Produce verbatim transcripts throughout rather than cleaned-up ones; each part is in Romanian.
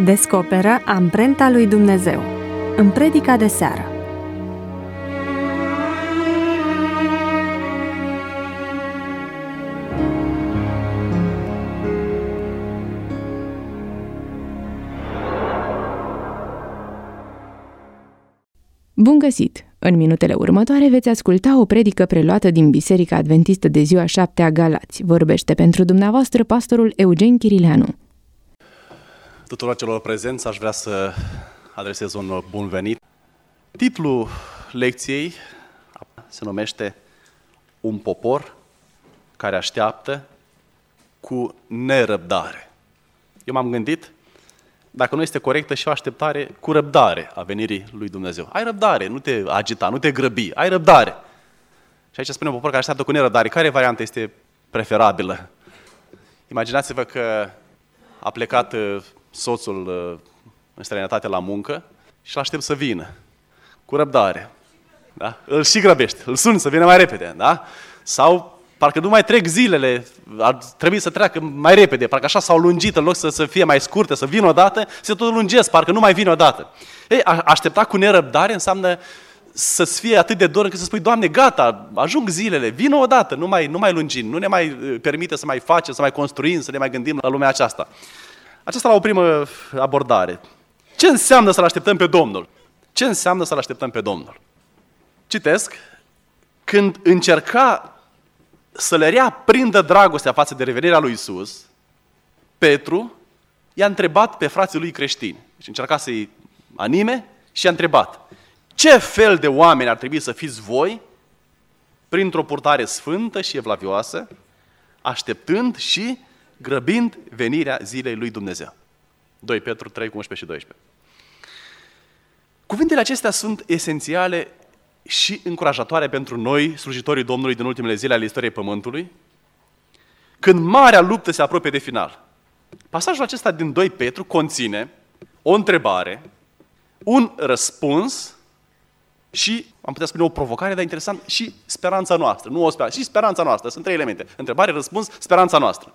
Descoperă amprenta lui Dumnezeu în predica de seară. Bun găsit! În minutele următoare veți asculta o predică preluată din Biserica Adventistă de ziua șaptea Galați. Vorbește pentru dumneavoastră pastorul Eugen Chirileanu. Tuturor celor prezenți aș vrea să adresez un bun venit. Titlul lecției se numește Un popor care așteaptă cu nerăbdare. Eu m-am gândit, dacă nu este corectă și o așteptare cu răbdare a venirii lui Dumnezeu. Ai răbdare, nu te agita, nu te grăbi, ai răbdare. Și aici spune un popor care așteaptă cu nerăbdare. Care variantă este preferabilă? Imaginați-vă că a plecat soțul în străinătate la muncă și îl aștept să vină. Cu răbdare. Da? Îl și grăbești, îl suni să vină mai repede. Da? Sau parcă nu mai trec zilele, ar trebui să treacă mai repede, parcă așa s-au lungit, în loc să, să fie mai scurte, să vină odată, se tot lungesc, parcă nu mai vine odată. Ei, a aștepta cu nerăbdare înseamnă să-ți fie atât de dor încât să spui, Doamne, gata, ajung zilele, vină odată, nu mai, nu mai lungim, nu ne mai permite să mai facem, să mai construim, să ne mai gândim la lumea aceasta. Aceasta la o primă abordare. Ce înseamnă să-L așteptăm pe Domnul? Ce înseamnă să-L așteptăm pe Domnul? Citesc, când încerca să le reaprindă dragostea față de revenirea lui Iisus, Petru i-a întrebat pe frații lui creștini. Deci încerca să-i anime și i-a întrebat: ce fel de oameni ar trebui să fiți voi printr-o purtare sfântă și evlavioasă, așteptând și grăbind venirea zilei lui Dumnezeu? doi Petru trei, unsprezece și doisprezece. Cuvintele acestea sunt esențiale și încurajatoare pentru noi, slujitorii Domnului din ultimele zile ale istoriei Pământului, când marea luptă se apropie de final. Pasajul acesta din doi Petru conține o întrebare, un răspuns și, am putea spune, o provocare, dar interesant, și speranța noastră. Nu o speranță, și speranța noastră. Sunt trei elemente. Întrebare, răspuns, speranța noastră.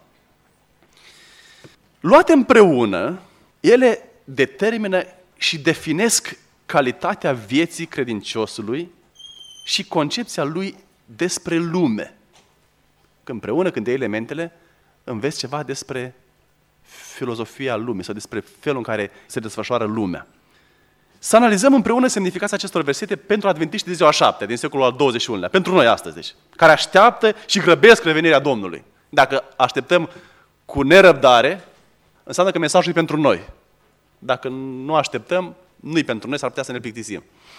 Luate împreună, ele determină și definesc calitatea vieții credinciosului și concepția lui despre lume. Că împreună, când iei elementele, înveți ceva despre filozofia lumii sau despre felul în care se desfășoară lumea. Să analizăm împreună semnificația acestor versete pentru adventiști de ziua șaptea, din secolul al douăzeci și unu-lea, pentru noi astăzi, deci, care așteaptă și grăbesc revenirea Domnului. Dacă așteptăm cu nerăbdare, înseamnă că mesajul e pentru noi. Dacă nu așteptăm, nu-i pentru noi, s-ar putea să ne plictisim.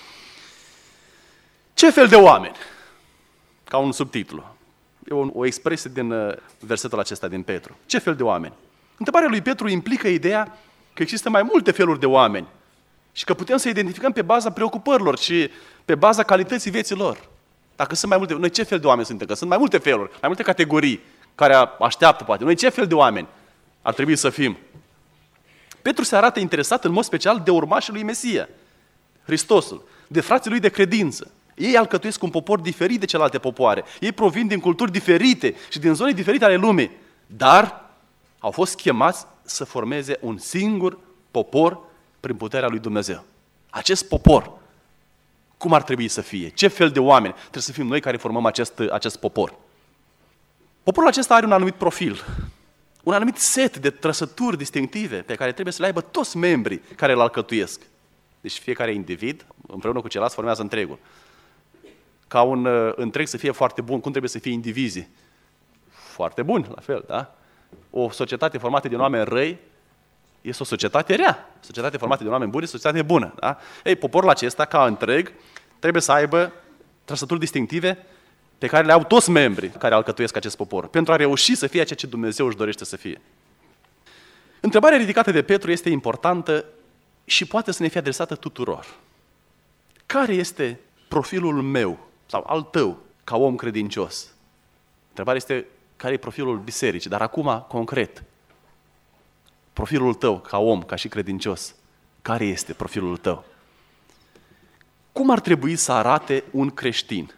Ce fel de oameni? Ca un subtitlu. E o, o expresie din uh, versetul acesta din Petru. Ce fel de oameni? Întrebarea lui Petru implică ideea că există mai multe feluri de oameni și că putem să identificăm pe baza preocupărilor și pe baza calității vieții lor. Dacă sunt mai multe, noi ce fel de oameni suntem? Că sunt mai multe feluri, mai multe categorii care așteaptă poate. Noi ce fel de oameni ar trebui să fim? Petru se arată interesat în mod special de urmașii lui Mesia, Hristosul, de frații lui de credință. Ei alcătuiesc un popor diferit de celelalte popoare. Ei provin din culturi diferite și din zone diferite ale lumii, dar au fost chemați să formeze un singur popor prin puterea lui Dumnezeu. Acest popor, cum ar trebui să fie? Ce fel de oameni trebuie să fim noi care formăm acest, acest popor? Poporul acesta are un anumit profil, un anumit set de trăsături distinctive pe care trebuie să le aibă toți membrii care îl alcătuiesc. Deci fiecare individ, împreună cu ceilalți, formează întregul. Ca un uh, întreg să fie foarte bun, cum trebuie să fie indivizii? Foarte bun, la fel, da? O societate formată din oameni răi este o societate rea. O societate formată din oameni buni este o societate bună, da? Ei, poporul acesta, ca întreg, trebuie să aibă trăsături distinctive pe care le au toți membrii care alcătuiesc acest popor, pentru a reuși să fie ceea ce Dumnezeu își dorește să fie. Întrebarea ridicată de Petru este importantă și poate să ne fie adresată tuturor. Care este profilul meu sau al tău ca om credincios? Întrebarea este, care e profilul bisericii? Dar acum, concret, profilul tău ca om, ca și credincios, care este profilul tău? Cum ar trebui să arate un creștin?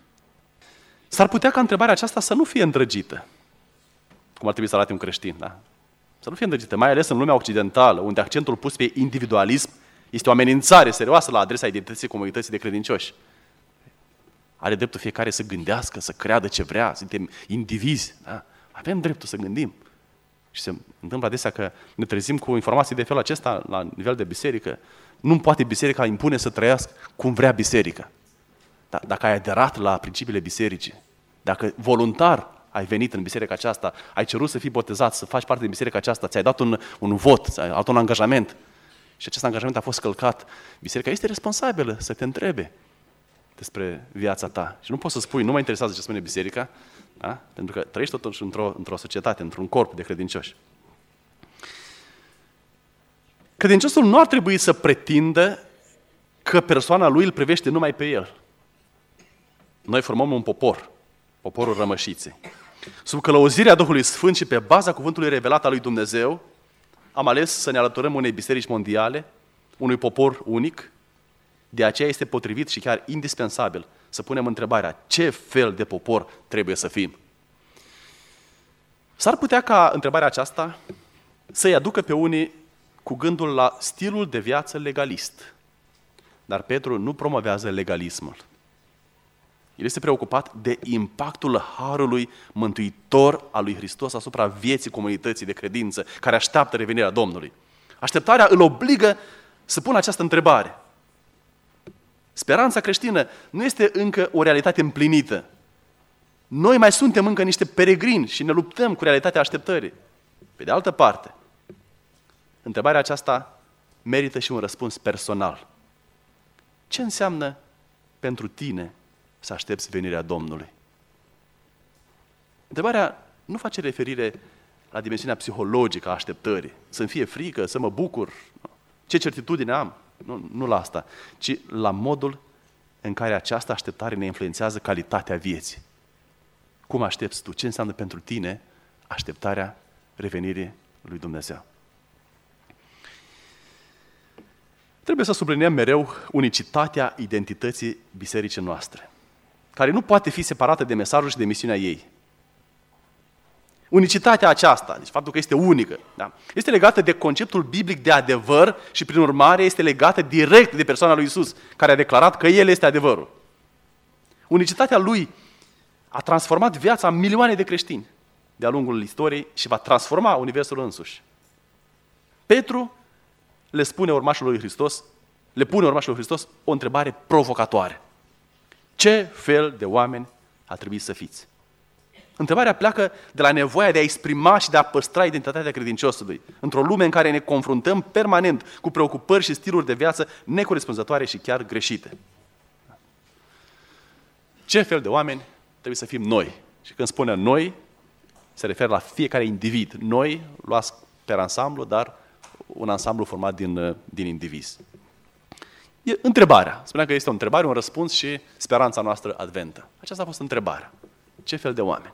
S-ar putea ca întrebarea aceasta să nu fie îndrăgită. Cum ar trebui să arate un creștin, da? Să nu fie îndrăgite, mai ales în lumea occidentală, unde accentul pus pe individualism este o amenințare serioasă la adresa identității comunității de credincioși. Are dreptul fiecare să gândească, să creadă ce vrea, suntem indivizi. Da? Avem dreptul să gândim. Și se întâmplă adesea că ne trezim cu informații de felul acesta la nivel de biserică. Nu poate biserica impune să trăiască cum vrea biserica. Dar dacă ai aderat la principiile bisericii, dacă voluntar ai venit în biserica aceasta, ai cerut să fii botezat, să faci parte din biserica aceasta, ți-ai dat un, un vot, ți-ai dat un angajament și acest angajament a fost călcat, biserica este responsabilă să te întrebe despre viața ta. Și nu poți să spui, nu mă interesează ce spune biserica, da? Pentru că trăiești totuși într-o, într-o societate, într-un corp de credincioși. Credinciosul nu ar trebui să pretindă că persoana lui îl privește numai pe el. Noi formăm un popor, poporul rămășiței. Sub călăuzirea Duhului Sfânt și pe baza cuvântului revelat al lui Dumnezeu, am ales să ne alăturăm unei biserici mondiale, unui popor unic. De aceea este potrivit și chiar indispensabil să punem întrebarea: ce fel de popor trebuie să fim? S-ar putea ca întrebarea aceasta să-i aducă pe unii cu gândul la stilul de viață legalist. Dar Petru nu promovează legalismul. El este preocupat de impactul harului mântuitor al lui Hristos asupra vieții comunității de credință, care așteaptă revenirea Domnului. Așteptarea îl obligă să pună această întrebare. Speranța creștină nu este încă o realitate împlinită. Noi mai suntem încă niște peregrini și ne luptăm cu realitatea așteptării. Pe de altă parte, întrebarea aceasta merită și un răspuns personal. Ce înseamnă pentru tine să aștepți venirea Domnului? Întrebarea nu face referire la dimensiunea psihologică a așteptării. Să-mi fie frică, să mă bucur, ce certitudine am. Nu, nu la asta, ci la modul în care această așteptare ne influențează calitatea vieții. Cum aștepți tu? Ce înseamnă pentru tine așteptarea revenirii lui Dumnezeu? Trebuie să subliniem mereu unicitatea identității bisericii noastre, care nu poate fi separată de mesajul și de misiunea ei. Unicitatea aceasta, deci faptul că este unică, da, este legată de conceptul biblic de adevăr și prin urmare este legată direct de persoana lui Iisus, care a declarat că El este adevărul. Unicitatea Lui a transformat viața a milioane de creștini de-a lungul istoriei și va transforma universul însuși. Petru le spune urmașilor lui Hristos, le pune urmașilor lui Hristos o întrebare provocatoare. Ce fel de oameni ar trebui să fiți? Întrebarea pleacă de la nevoia de a exprima și de a păstra identitatea credinciosului, într-o lume în care ne confruntăm permanent cu preocupări și stiluri de viață necorespunzătoare și chiar greșite. Ce fel de oameni trebuie să fim noi? Și când spune noi, se referă la fiecare individ. Noi, luați pe ansamblu, dar un ansamblu format din, din indivizi. E întrebarea. Spuneam că este o întrebare, un răspuns și speranța noastră adventă. Aceasta a fost întrebarea. Ce fel de oameni?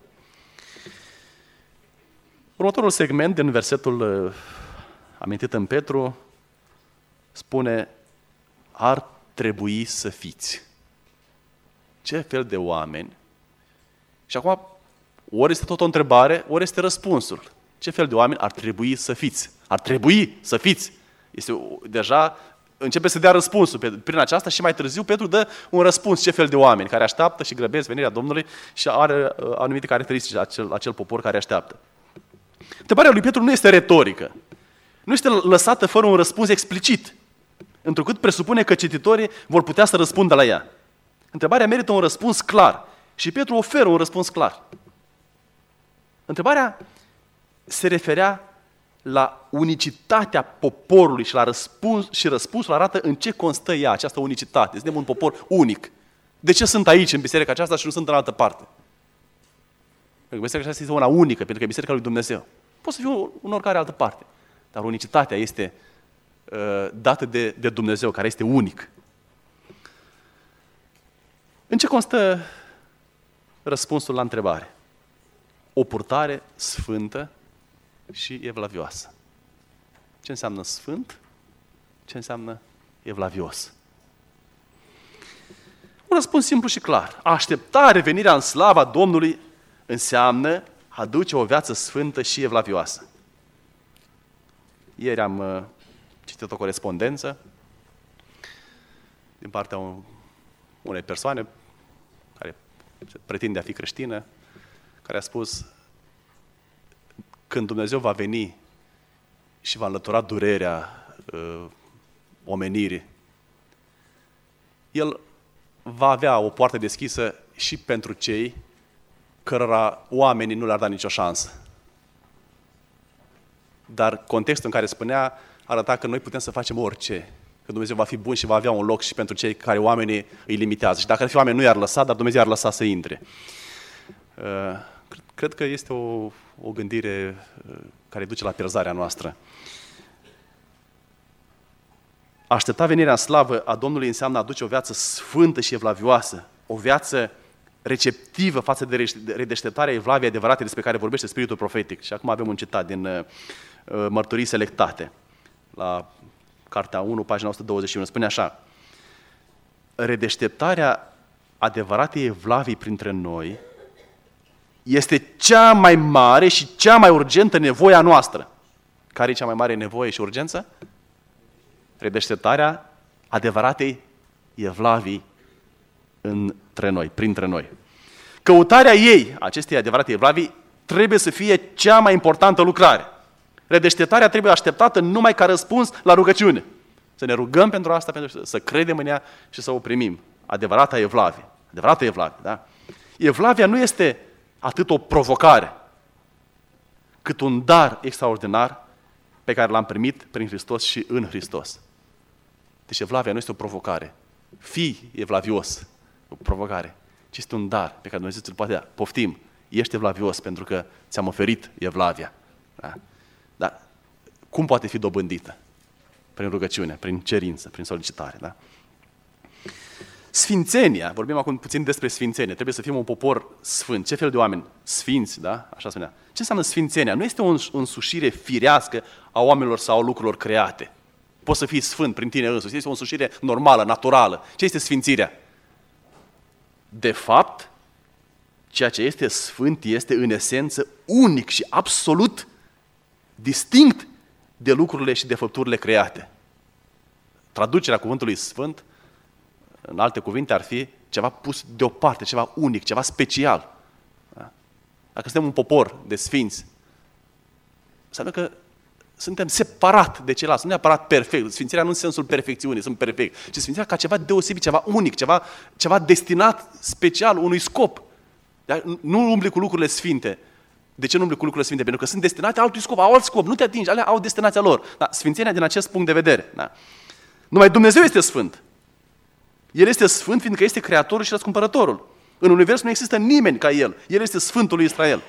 Următorul segment din versetul uh, amintit în Petru spune: ar trebui să fiți. Ce fel de oameni? Și acum, ori este tot o întrebare, ori este răspunsul. Ce fel de oameni ar trebui să fiți? Ar trebui să fiți. Este deja începe să dea răspunsul prin aceasta și mai târziu Petru dă un răspuns ce fel de oameni care așteaptă și grăbesc venirea Domnului și are anumite caracteristici acel, acel popor care așteaptă. Întrebarea lui Petru nu este retorică. Nu este lăsată fără un răspuns explicit, întrucât presupune că cititorii vor putea să răspundă la ea. Întrebarea merită un răspuns clar și Petru oferă un răspuns clar. Întrebarea se referea la unicitatea poporului și, la răspuns, și răspunsul arată în ce constă ea, această unicitate. Suntem un popor unic. De ce sunt aici, în biserica aceasta, și nu sunt în altă parte? Pentru că biserica aceasta este una unică, pentru că e biserica lui Dumnezeu. Poți să fiu în oricare altă parte. Dar unicitatea este uh, dată de, de Dumnezeu, care este unic. În ce constă răspunsul la întrebare? O purtare sfântă și evlavioasă. Ce înseamnă sfânt? Ce înseamnă evlavios? Un răspuns simplu și clar. A aștepta revenirea în slava Domnului înseamnă a duce o viață sfântă și evlavioasă. Ieri am uh, citit o corespondență din partea un, unei persoane care se pretinde a fi creștină, care a spus: când Dumnezeu va veni și va înlătura durerea uh, omenirii, El va avea o poartă deschisă și pentru cei cărora oamenii nu le-ar da nicio șansă. Dar contextul în care spunea arăta că noi putem să facem orice, că Dumnezeu va fi bun și va avea un loc și pentru cei care oamenii îi limitează. Și dacă ar fi oameni, nu i-ar lăsa, dar Dumnezeu i-ar lăsa să intre. Cred că este o, o gândire care duce la pierzarea noastră. Aștepta venirea în slavă a Domnului înseamnă a aduce o viață sfântă și evlavioasă, o viață receptivă față de redeșteptarea evlaviei adevărate despre care vorbește Spiritul Profetic. Și acum avem un citat din uh, Mărturii Selectate, la Cartea unu, pagina o sută douăzeci și unu. Spune așa: redeșteptarea adevăratei evlavii printre noi este cea mai mare și cea mai urgentă nevoie a noastră. Care e cea mai mare nevoie și urgență? Redeșteptarea adevăratei evlavii între noi, printre noi. Căutarea ei, acestei adevărate evlavii, trebuie să fie cea mai importantă lucrare. Redeșteptarea trebuie așteptată numai ca răspuns la rugăciune. Să ne rugăm pentru asta, pentru să credem în ea și să o primim. Adevărata evlavie. Adevărata evlavie, da? Evlavia nu este atât o provocare, cât un dar extraordinar pe care l-am primit prin Hristos și în Hristos. Deci evlavia nu este o provocare. Fii evlavios, o provocare, ci este un dar pe care Dumnezeu ți-l poate da. Poftim, ești evlavios pentru că ți-am oferit evlavia. Da? Dar cum poate fi dobândită? Prin rugăciune, prin cerință, prin solicitare. Da? Sfințenia, vorbim acum puțin despre sfințenie, trebuie să fim un popor sfânt. Ce fel de oameni? Sfinți, da? Așa spunea. Ce înseamnă sfințenia? Nu este o însușire firească a oamenilor sau a lucrurilor create. Poți să fii sfânt prin tine însuși. Este o însușire normală, naturală. Ce este sfințirea? De fapt, ceea ce este sfânt este în esență unic și absolut distinct de lucrurile și de făpturile create. Traducerea cuvântului sfânt, în alte cuvinte, ar fi ceva pus deoparte, ceva unic, ceva special. Da? Dacă suntem un popor de sfinți, înseamnă că suntem separat de ceilalți, nu neapărat perfect. Sfințirea nu în sensul perfecțiunii, sunt perfect, ci sfințirea ca ceva deosebit, ceva unic, ceva, ceva destinat special unui scop. Da? Nu umbli cu lucrurile sfinte. De ce nu umbli cu lucrurile sfinte? Pentru că sunt destinate altui scop, au alt scop, nu te atingi, alea au destinația lor. Da? Sfințenia din acest punct de vedere. Da? Numai Dumnezeu este sfânt. El este sfânt fiindcă este creatorul și răscumpărătorul. În univers nu există nimeni ca El. El este Sfântul lui Israel.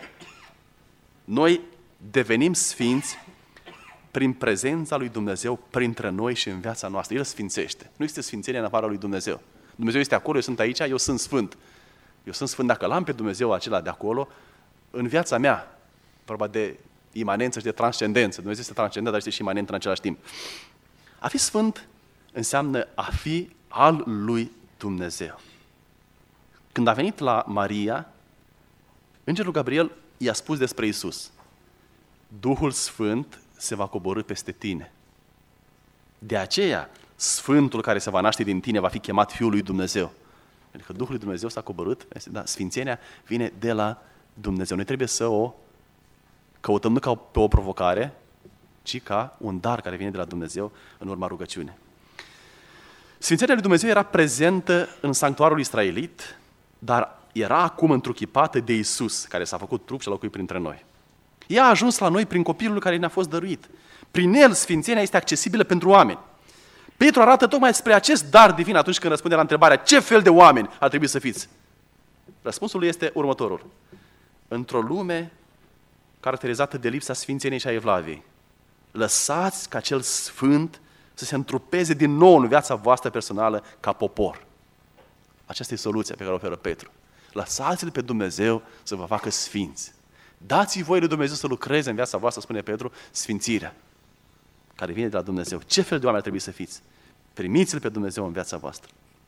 Noi devenim sfinți prin prezența lui Dumnezeu printre noi și în viața noastră. El sfințește. Nu este sfințenie în afara lui Dumnezeu. Dumnezeu este acolo, eu sunt aici, eu sunt sfânt. Eu sunt sfânt dacă l-am pe Dumnezeu acela de acolo în viața mea. Vorba de imanență și de transcendență. Dumnezeu este transcendent, dar este și imanent în același timp. A fi sfânt înseamnă a fi al lui Dumnezeu. Când a venit la Maria, Îngerul Gabriel i-a spus despre Iisus: Duhul Sfânt se va coborî peste tine. De aceea, Sfântul care se va naște din tine va fi chemat Fiul lui Dumnezeu. Pentru că Duhul lui Dumnezeu s-a coborât, da, sfințenia vine de la Dumnezeu. Noi trebuie să o căutăm nu ca pe o provocare, ci ca un dar care vine de la Dumnezeu în urma rugăciunii. Sfințenia lui Dumnezeu era prezentă în sanctuarul israelit, dar era acum întruchipată de Iisus, care s-a făcut trup și a locuit printre noi. Ea a ajuns la noi prin copilul care ne-a fost dăruit. Prin el, sfințenia este accesibilă pentru oameni. Petru arată tocmai spre acest dar divin atunci când răspunde la întrebarea: ce fel de oameni ar trebui să fiți? Răspunsul lui este următorul: într-o lume caracterizată de lipsa sfințeniei și a evlaviei, lăsați ca cel sfânt să se întrupeze din nou în viața voastră personală ca popor. Aceasta e soluția pe care o oferă Petru. Lăsați-L pe Dumnezeu să vă facă sfinți. Dați-i voie lui Dumnezeu să lucreze în viața voastră, spune Petru, sfințirea care vine de la Dumnezeu. Ce fel de oameni ar trebui să fiți? Primiți-L pe Dumnezeu în viața voastră.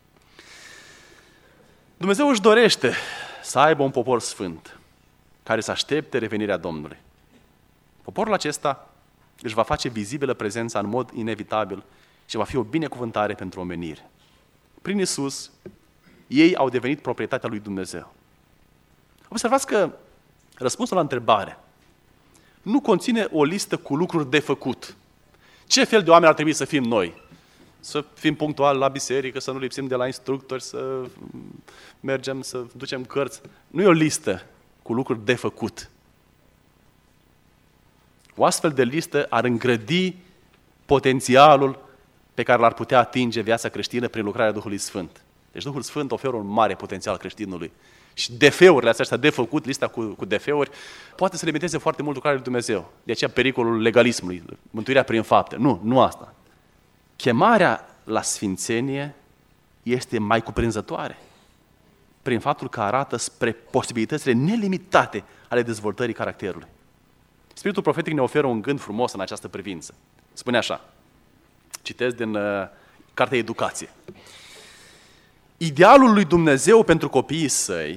Dumnezeu își dorește să aibă un popor sfânt, care să aștepte revenirea Domnului. Poporul acesta își va face vizibilă prezența în mod inevitabil și va fi o binecuvântare pentru omenire. Prin Iisus, ei au devenit proprietatea lui Dumnezeu. Observați că răspunsul la întrebare nu conține o listă cu lucruri de făcut. Ce fel de oameni ar trebui să fim noi? Să fim punctuali la biserică, să nu lipsim de la instructori, să mergem, să ducem cărți. Nu e o listă cu lucruri de făcut. O astfel de listă ar îngrădi potențialul pe care l-ar putea atinge viața creștină prin lucrarea Duhului Sfânt. Deci Duhul Sfânt oferă un mare potențial creștinului. Și defeurile astea de făcut, lista cu, cu defeuri, poate să limiteze foarte mult lucrarea lui Dumnezeu. De aceea pericolul legalismului, mântuirea prin fapte. Nu, nu asta. Chemarea la sfințenie este mai cuprinzătoare prin faptul că arată spre posibilitățile nelimitate ale dezvoltării caracterului. Spiritul profetic ne oferă un gând frumos în această privință. Spune așa, citesc din uh, Cartea Educație. Idealul lui Dumnezeu pentru copiii săi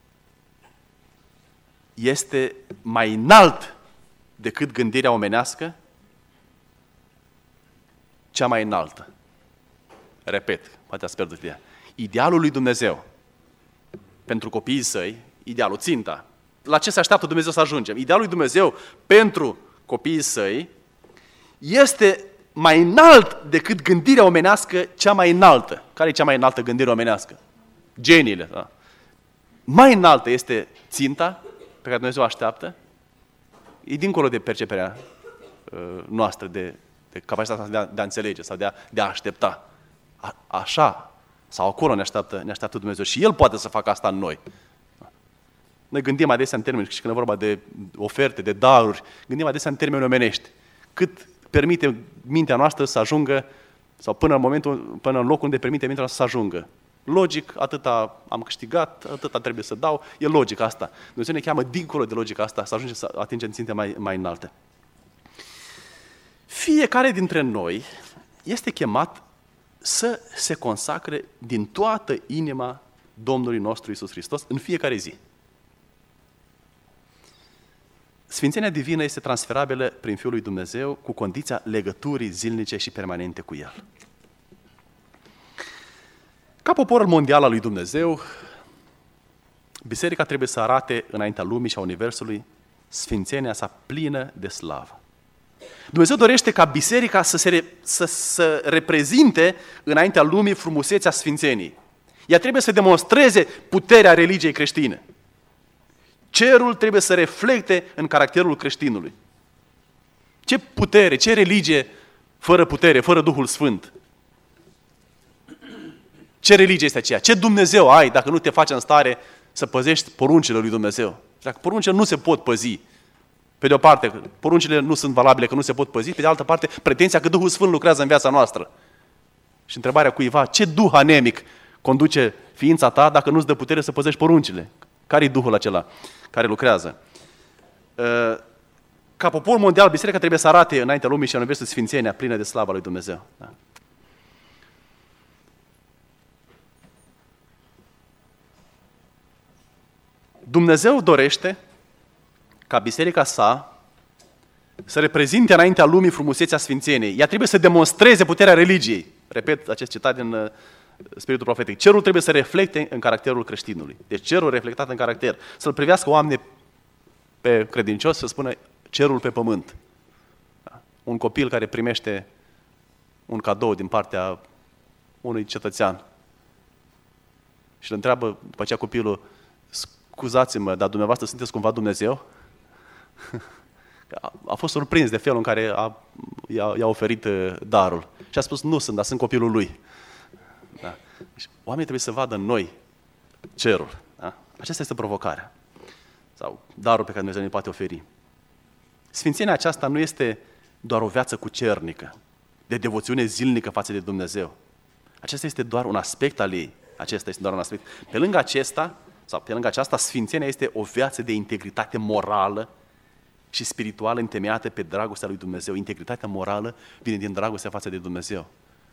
este mai înalt decât gândirea omenească, cea mai înaltă. Repet, poate ați pierdut ideea. Idealul lui Dumnezeu pentru copiii săi, idealul, ținta, la ce se așteaptă Dumnezeu să ajungem? Idealul lui Dumnezeu pentru copiii săi este mai înalt decât gândirea omenească cea mai înaltă. Care e cea mai înaltă gândire omenească? Geniile. Da? Mai înaltă este ținta pe care Dumnezeu o așteaptă. E dincolo de perceperea uh, noastră, de, de capacitatea de a, de a înțelege sau de a, de a aștepta. A, așa sau acolo ne așteaptă, ne așteaptă Dumnezeu și El poate să facă asta în noi. Noi gândim adesea în termeni, și când e vorba de oferte, de daruri, gândim adesea în termeni omenești. Cât permite mintea noastră să ajungă, sau până în momentul, până în locul unde permite mintea noastră să ajungă. Logic, atâta am câștigat, atâta trebuie să dau, e logic asta. Dumnezeu ne cheamă dincolo de logica asta, să ajungem să atingem ținte mai, mai înalte. Fiecare dintre noi este chemat să se consacre din toată inima Domnului nostru Iisus Hristos în fiecare zi. Sfințenia divină este transferabilă prin Fiul lui Dumnezeu cu condiția legăturii zilnice și permanente cu El. Ca popor mondial al lui Dumnezeu, biserica trebuie să arate înaintea lumii și a universului sfințenia sa plină de slavă. Dumnezeu dorește ca biserica să, se re, să, să reprezinte înaintea lumii frumusețea sfințeniei. Ea trebuie să demonstreze puterea religiei creștine. Cerul trebuie să reflecte în caracterul creștinului. Ce putere, ce religie fără putere, fără Duhul Sfânt? Ce religie este aceea? Ce Dumnezeu ai dacă nu te faci în stare să păzești poruncile lui Dumnezeu? Dacă poruncile nu se pot păzi, pe de o parte, poruncile nu sunt valabile că nu se pot păzi, pe de altă parte, pretenția că Duhul Sfânt lucrează în viața noastră. Și întrebarea cuiva, ce duh anemic conduce ființa ta dacă nu-ți dă putere să păzești poruncile? Care e Duhul acela care lucrează? Ca popor mondial, biserica trebuie să arate înaintea lumii și a universului sfințenia plină de slava lui Dumnezeu. Da? Dumnezeu dorește ca biserica sa să reprezinte înaintea lumii frumusețea sfințeniei. Ea trebuie să demonstreze puterea religiei. Repet acest citat din Spiritul profetic. Cerul trebuie să reflecte în caracterul creștinului. Deci cerul reflectat în caracter. Să-l privească oamenii pe credincios, să spună cerul pe pământ. Un copil care primește un cadou din partea unui cetățean și îl întreabă după aceea copilul, scuzați-mă, dar dumneavoastră sunteți cumva Dumnezeu? A fost surprins de felul în care a, i-a, i-a oferit darul. Și a spus, nu sunt, dar sunt copilul lui. Da. Deci, oamenii trebuie să vadă în noi cerul. Da? Aceasta este provocarea. Sau darul pe care Dumnezeu ne poate oferi. Sfințenia aceasta nu este doar o viață cucernică, de devoțiune zilnică față de Dumnezeu. Acesta este doar un aspect al ei. Acesta este doar un aspect. Pe lângă acesta, sau pe lângă aceasta, sfințenia este o viață de integritate morală și spirituală întemeiată pe dragostea lui Dumnezeu. Integritatea morală vine din dragostea față de Dumnezeu.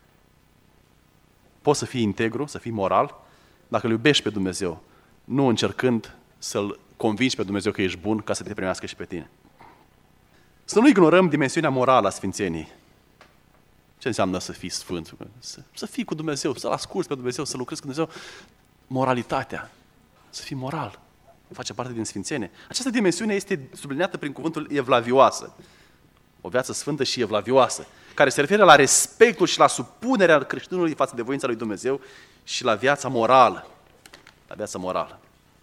Poți să fii integru, să fii moral, dacă îl iubești pe Dumnezeu, nu încercând să-L convingi pe Dumnezeu că ești bun ca să te primească și pe tine. Să nu ignorăm dimensiunea morală a sfințeniei. Ce înseamnă să fii sfânt? Să, să fii cu Dumnezeu, să-L asculți pe Dumnezeu, să lucrezi cu Dumnezeu. Moralitatea, să fii moral, face parte din sfințenie. Această dimensiune este subliniată prin cuvântul evlavioasă. O viață sfântă și evlavioasă, care se referă la respectul și la supunerea creștinului față de voința lui Dumnezeu și la viața morală. La viața morală.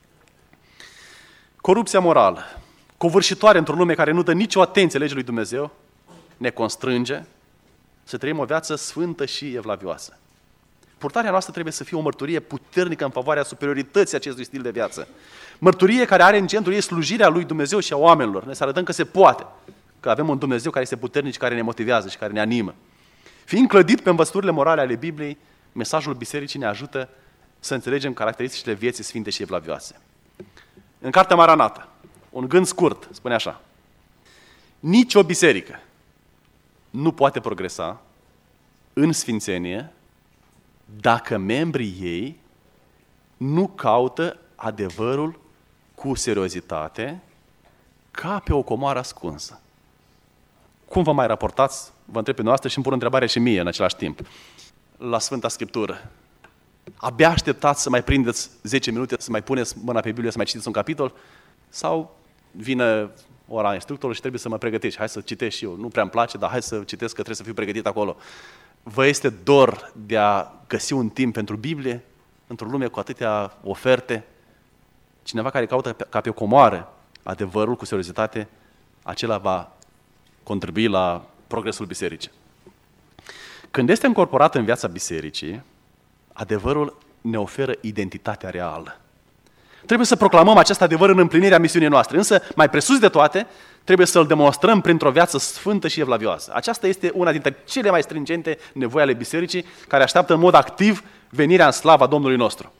Corupția morală, covârșitoare într-o lume care nu dă nicio atenție legii lui Dumnezeu, ne constrânge să trăim o viață sfântă și evlavioasă. Purtarea noastră trebuie să fie o mărturie puternică în favoarea superiorității acestui stil de viață. Mărturie care are în centrul ei slujirea lui Dumnezeu și a oamenilor. Ne să arătăm că se poate, că avem un Dumnezeu care este puternic, care ne motivează și care ne animă. Fiind clădit pe învățăturile morale ale Bibliei, mesajul bisericii ne ajută să înțelegem caracteristicile vieții sfinte și evlavioase. În cartea Maranata, un gând scurt, spune așa: nici o biserică nu poate progresa în sfințenie dacă membrii ei nu caută adevărul cu seriozitate ca pe o comoară ascunsă. Cum vă mai raportați, vă întreb pe noastră și îmi pun întrebarea și mie în același timp, la Sfânta Scriptură? Abia așteptați să mai prindeți zece minute, să mai puneți mâna pe Biblie, să mai citiți un capitol? Sau vine ora instructorului și trebuie să mă pregătești? Hai să citesc și eu. Nu prea îmi place, dar hai să citesc că trebuie să fiu pregătit acolo. Vă este dor de a găsi un timp pentru Biblie într-o lume cu atâtea oferte? Cineva care caută ca pe o comoară adevărul cu seriozitate, acela va contribui la progresul bisericii. Când este încorporat în viața bisericii, adevărul ne oferă identitatea reală. Trebuie să proclamăm acest adevăr în împlinirea misiunii noastre, însă, mai presus de toate, trebuie să-l demonstrăm printr-o viață sfântă și evlavioasă. Aceasta este una dintre cele mai stringente nevoi ale bisericii, care așteaptă în mod activ venirea în slava Domnului nostru.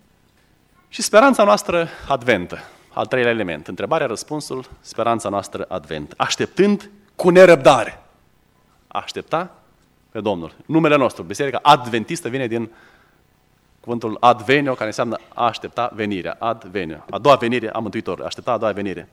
Și speranța noastră adventă, al treilea element, întrebarea, răspunsul, speranța noastră adventă, așteptând cu nerăbdare. Aștepta pe Domnul. Numele nostru, Biserica Adventistă, vine din cuvântul advenio, care înseamnă a aștepta venirea. Advenio. A doua venire a Mântuitorului. Aștepta a doua venire.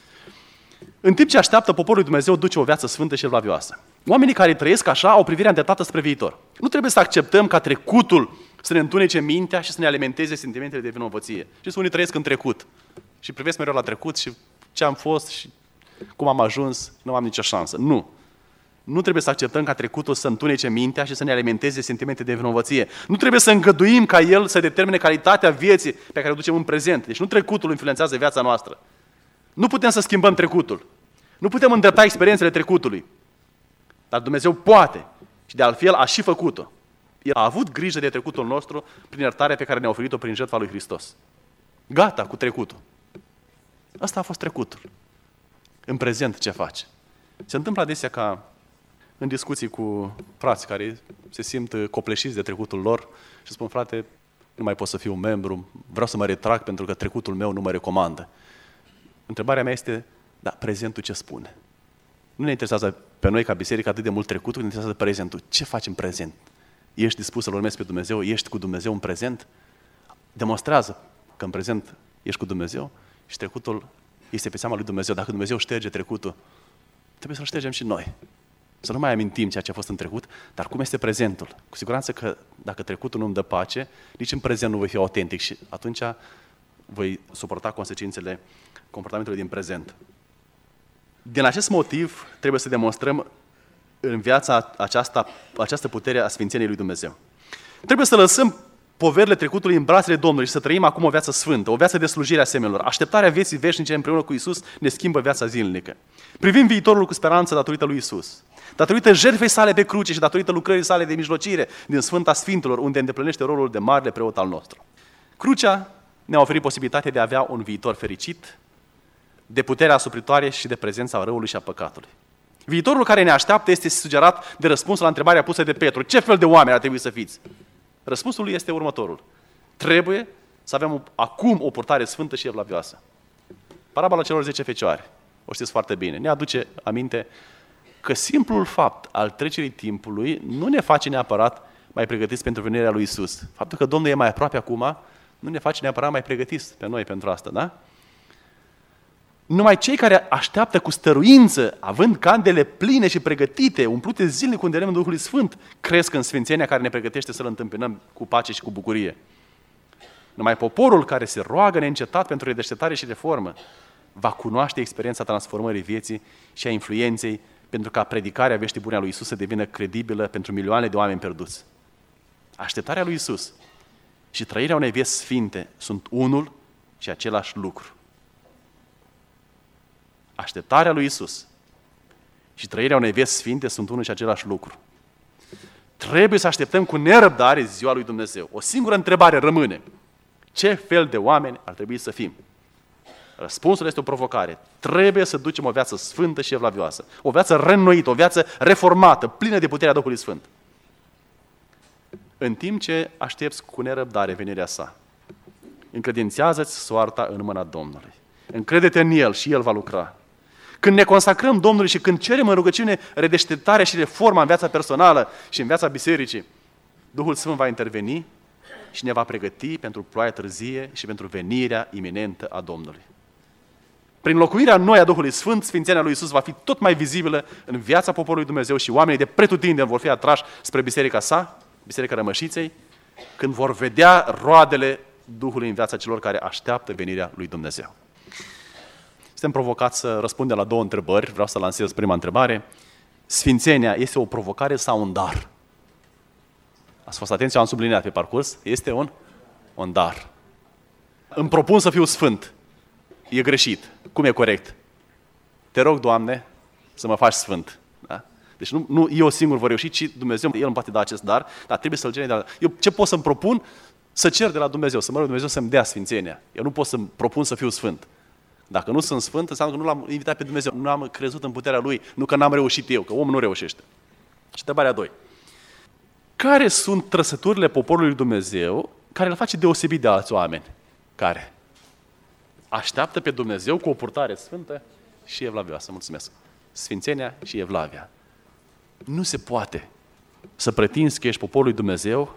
În timp ce așteaptă, poporul lui Dumnezeu duce o viață sfântă și evlavioasă. Oamenii care trăiesc așa au privirea îndreptată spre viitor. Nu trebuie să acceptăm ca trecutul să ne întunece mintea și să ne alimenteze sentimentele de vinovăție. Și unii trăiesc în trecut și privesc mereu la trecut și ce am fost și cum am ajuns, nu am nicio șansă. Nu. Nu trebuie să acceptăm ca trecutul să întunece mintea și să ne alimenteze sentimente de vinovăție. Nu trebuie să îngăduim ca el să determine calitatea vieții pe care o ducem în prezent. Deci nu trecutul influențează viața noastră. Nu putem să schimbăm trecutul. Nu putem îndrepta experiențele trecutului. Dar Dumnezeu poate. Și de altfel a și făcut-o. El a avut grijă de trecutul nostru prin iertarea pe care ne-a oferit-o prin jertfa lui Hristos. Gata cu trecutul. Asta a fost trecutul. În prezent ce faci? Se întâmplă adesea ca în discuții cu frați care se simt copleșiți de trecutul lor și spun: frate, nu mai pot să fiu membru, vreau să mă retrag pentru că trecutul meu nu mă recomandă. Întrebarea mea este: da, prezentul ce spune? Nu ne interesează pe noi ca biserică atât de mult trecutul, ne interesează prezentul. Ce faci în prezent? Ești dispus să-L urmezi pe Dumnezeu? Ești cu Dumnezeu în prezent? Demonstrează că în prezent ești cu Dumnezeu și trecutul este pe seama lui Dumnezeu. Dacă Dumnezeu șterge trecutul, trebuie să-L ștergem și noi. Să nu mai amintim ceea ce a fost în trecut, dar cum este prezentul? Cu siguranță că dacă trecutul nu-mi dă pace, nici în prezent nu voi fi autentic și atunci voi suporta consecințele comportamentului din prezent. Din acest motiv trebuie să demonstrăm în viața aceasta, această putere a sfințeniei lui Dumnezeu. Trebuie să lăsăm poverile trecutului în brațele Domnului și să trăim acum o viață sfântă, o viață de slujire a semenilor. Așteptarea vieții veșnice împreună cu Iisus ne schimbă viața zilnică. Privim viitorul cu speranță datorită lui Iisus. Datorită jertfei sale pe cruce și datorită lucrării sale de mijlocire din Sfânta Sfintelor, unde îndeplinește rolul de marele preot al nostru. Crucea ne-a oferit posibilitatea de a avea un viitor fericit, de puterea asupritoare și de prezența răului și a păcatului. Viitorul care ne așteaptă este sugerat de răspunsul la întrebarea pusă de Petru: ce fel de oameni ar trebui să fiți? Răspunsul lui este următorul: trebuie să avem acum o purtare sfântă și evlavioasă. Parabola celor zece fecioare, o știți foarte bine, ne aduce aminte că simplul fapt al trecerii timpului nu ne face neapărat mai pregătiți pentru venirea lui Iisus. Faptul că Domnul e mai aproape acum nu ne face neapărat mai pregătiți pe noi pentru asta, da? Numai cei care așteaptă cu stăruință, având candele pline și pregătite, umplute zilnic cu îndemnul Duhului Sfânt, cresc în sfințenia care ne pregătește să-L întâmpinăm cu pace și cu bucurie. Numai poporul care se roagă neîncetat pentru redeșteptare și reformă va cunoaște experiența transformării vieții și a influenței pentru ca predicarea veștii bune a lui Iisus să devină credibilă pentru milioane de oameni pierduți. Așteptarea lui Iisus și trăirea unei vieți sfinte sunt unul și același lucru. Așteptarea lui Iisus și trăirea unei vieți sfinte sunt unul și același lucru. Trebuie să așteptăm cu nerăbdare ziua lui Dumnezeu. O singură întrebare rămâne. Ce fel de oameni ar trebui să fim? Răspunsul este o provocare. Trebuie să ducem o viață sfântă și evlavioasă. O viață reînnoită, o viață reformată, plină de puterea Duhului Sfânt. În timp ce aștepți cu nerăbdare venirea sa, încredințează-ți soarta în mâna Domnului. Încrede-te în El și El va lucra. Când ne consacrăm Domnului și când cerem în rugăciune redeșteptarea și reforma în viața personală și în viața bisericii, Duhul Sfânt va interveni și ne va pregăti pentru ploaia târzie și pentru venirea iminentă a Domnului. Prin locuirea noi a Duhului Sfânt, sfințenia lui Iisus va fi tot mai vizibilă în viața poporului Dumnezeu și oamenii de pretutindeni vor fi atrași spre biserica sa, biserica Rămășiței, când vor vedea roadele Duhului în viața celor care așteaptă venirea lui Dumnezeu. Suntem provocați să răspundem la două întrebări. Vreau să lansez prima întrebare. Sfințenia este o provocare sau un dar? Ați fost atenți, am subliniat pe parcurs. Este un, un dar. Îmi propun să fiu sfânt. E greșit. Cum e corect? Te rog, Doamne, să mă faci sfânt. Da? Deci nu, nu eu singur voi reuși, ci Dumnezeu, El îmi poate da acest dar, dar trebuie să-L genere. Eu ce pot să-mi propun? Să cer de la Dumnezeu, să mă rog Dumnezeu să-mi dea sfințenia. Eu nu pot să-mi propun să fiu sfânt. Dacă nu sunt sfânt, înseamnă că nu l-am invitat pe Dumnezeu, nu am crezut în puterea Lui, nu că n-am reușit eu, că omul nu reușește. Și întrebarea doi. Care sunt trăsăturile poporului lui Dumnezeu care îl face deosebit de alți oameni? Care? Așteaptă pe Dumnezeu cu o purtare sfântă și evlavioasă. Mulțumesc. Sfințenia și evlavia. Nu se poate să pretinzi că ești poporul lui Dumnezeu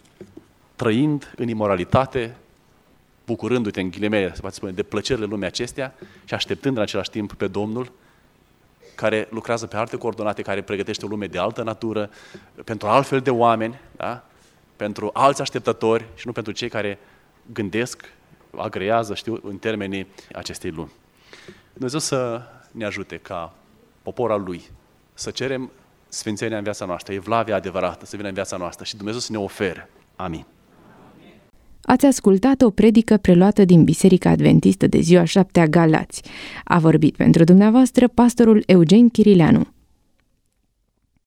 trăind în imoralitate, bucurându-te în ghilimele, se poate spune, de plăcerile lumii acestea și așteptând în același timp pe Domnul care lucrează pe alte coordonate, care pregătește o lume de altă natură, pentru altfel de oameni, da? Pentru alți așteptători și nu pentru cei care gândesc, agrează, știu, în termenii acestei lumi. Dumnezeu să ne ajute ca popor al Lui să cerem sfințenia în viața noastră, evlavia adevărată să vină în viața noastră și Dumnezeu să ne ofere. Amin. Ați ascultat o predică preluată din Biserica Adventistă de ziua șaptea Galați. A vorbit pentru dumneavoastră pastorul Eugen Chirileanu.